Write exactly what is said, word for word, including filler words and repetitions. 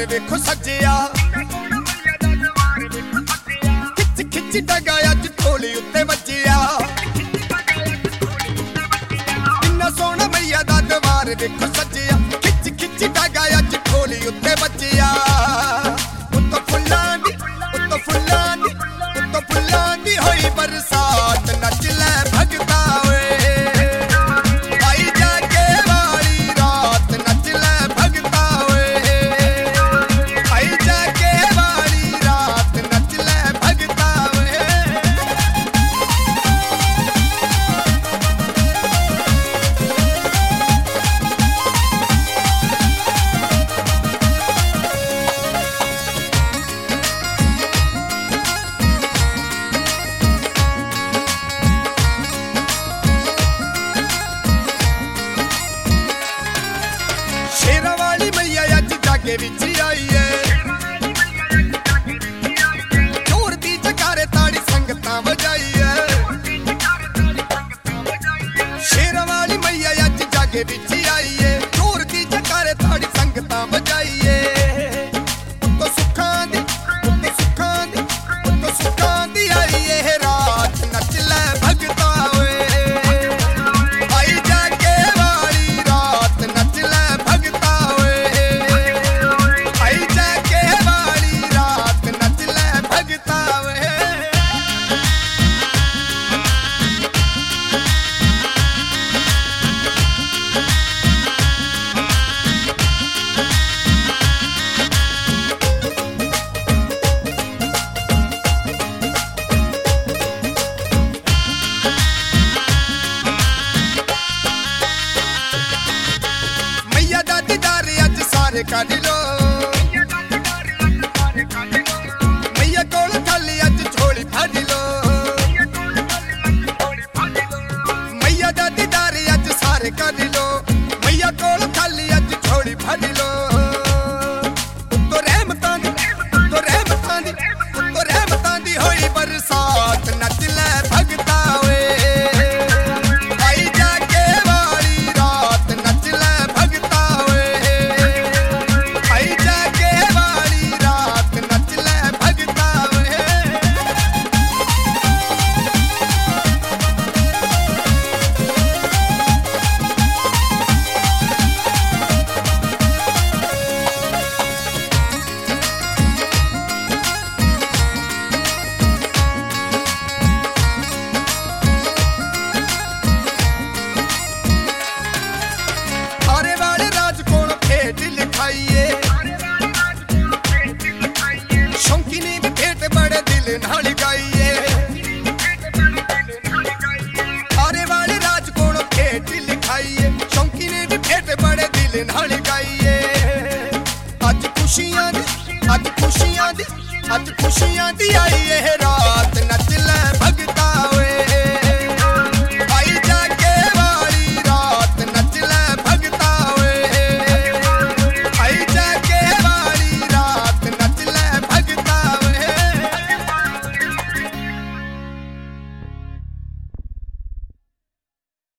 देखो सजिया खिच खिच डगा अज ढोली उत्ते वजिया इन्ना सोहना मैया दा दरबार देखो सजिया खिच खिच डगा अज ढोली उत्ते वजिया उत्तो फुल्लां दी उत्तो फुल्लां दी उत्तो फुल्लां दी होई बरसात नच लै भगता वे आई जाके वाली रात नच लै भगता वे आई जाके वाली रात नच लै भगता वे शेरा वाली मैया अज जागे विच आई है जोर दी जकारे ताड़ी संगतां बजाई है शेरा वाली मैया अज जागे विच आई है जोर दी जकारे ताड़ी संगतां बजाई है उत्तो सुखां दी उत्तो सुखां दी उत्तो सुखां दी आई है रात नच लै भगता वे आई जाके वाली रात नच लै भगता वे आई जाके वाली रात नच लै भगता वे मैया दा दीदार अज सारे कर लो मैया कोल खाली अज झोली भर लो मैया दा दीदार अज सारे कर लो मैया कोल खाली अज झोली भर लो उत्तो रहमतां दी उत्तो रहमतां दी उत्तो रहमतां दी होई बरसात नच लै भगता वे आई जाके वाली रात नच लै भगता वे आई जाके वाली रात नच लै भगता वे आरे वाले राज कोल भेट लिखाइए शौकी ने भी भेट बड़े दिल नाल गाइए आरे वाले राज कोल भेट लिखाइए शौकी ने भी भेट बड़े दिल नाल गाइए अज खुशियां दी अज खुशियां दी अज खुशियां दी आई है रात नच लै भगता